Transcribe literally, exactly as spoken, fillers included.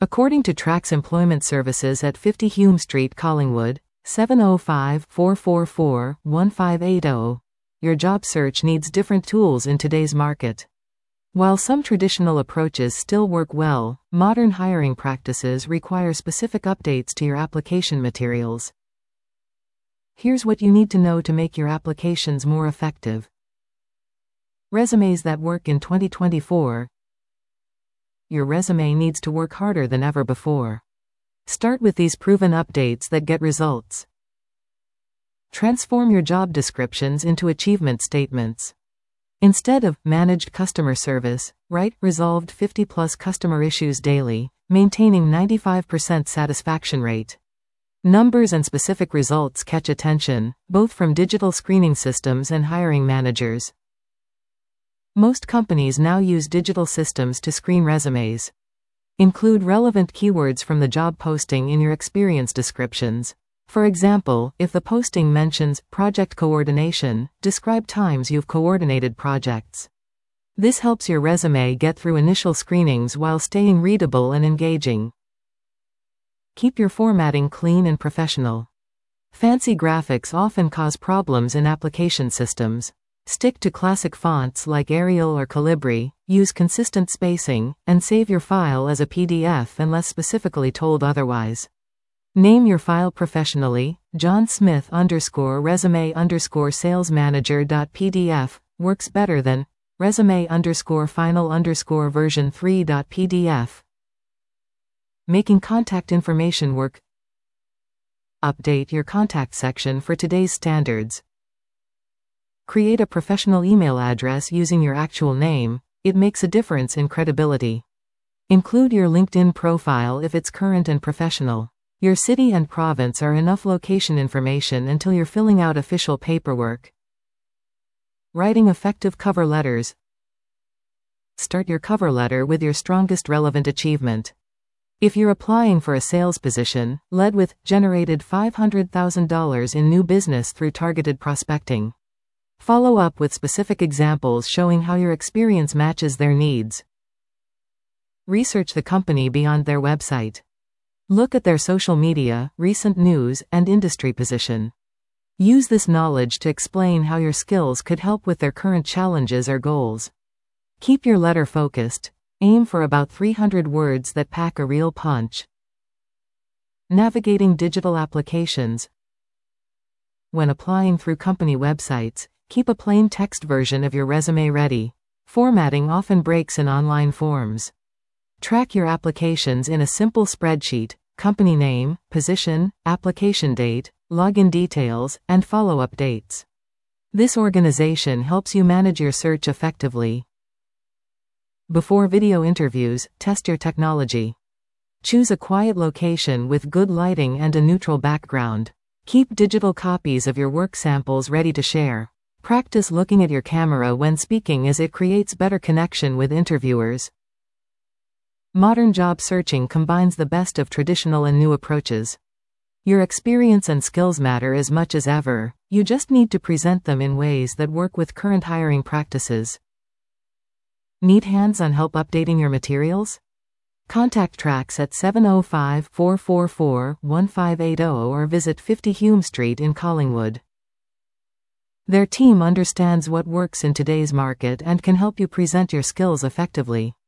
According to Trax Employment Services at fifty Hume Street, Collingwood, seven oh five, four four four, one five eight oh, your job search needs different tools in today's market. While some traditional approaches still work well, modern hiring practices require specific updates to your application materials. Here's what you need to know to make your applications more effective. Resumes that work in twenty twenty-four. Your resume needs to work harder than ever before. Start with these proven updates that get results. Transform your job descriptions into achievement statements. Instead of managed customer service, write resolved fifty plus customer issues daily, maintaining ninety-five percent satisfaction rate. Numbers and specific results catch attention, both from digital screening systems and hiring managers. Most companies now use digital systems to screen resumes. Include relevant keywords from the job posting in your experience descriptions. For example, if the posting mentions project coordination, describe times you've coordinated projects. This helps your resume get through initial screenings while staying readable and engaging. Keep your formatting clean and professional. Fancy graphics often cause problems in application systems. Stick to classic fonts like Arial or Calibri, use consistent spacing, and save your file as a P D F unless specifically told otherwise. Name your file professionally. John Smith underscore resume underscore sales manager dot P D F works better than resume underscore final underscore version three dot P D F. Making contact information work. Update your contact section for today's standards. Create a professional email address using your actual name. It makes a difference in credibility. Include your LinkedIn profile if it's current and professional. Your city and province are enough location information until you're filling out official paperwork. Writing effective cover letters. Start your cover letter with your strongest relevant achievement. If you're applying for a sales position, lead with generated five hundred thousand dollars in new business through targeted prospecting. Follow up with specific examples showing how your experience matches their needs. Research the company beyond their website. Look at their social media, recent news, and industry position. Use this knowledge to explain how your skills could help with their current challenges or goals. Keep your letter focused. Aim for about three hundred words that pack a real punch. Navigating digital applications. When applying through company websites, keep a plain text version of your resume ready. Formatting often breaks in online forms. Track your applications in a simple spreadsheet: company name, position, application date, login details, and follow-up dates. This organization helps you manage your search effectively. Before video interviews, test your technology. Choose a quiet location with good lighting and a neutral background. Keep digital copies of your work samples ready to share. Practice looking at your camera when speaking as it creates better connection with interviewers. Modern job searching combines the best of traditional and new approaches. Your experience and skills matter as much as ever, you just need to present them in ways that work with current hiring practices. Need hands-on help updating your materials? Contact Trax at seven oh five, four four four, one five eight oh or visit fifty Hume Street in Collingwood. Their team understands what works in today's market and can help you present your skills effectively.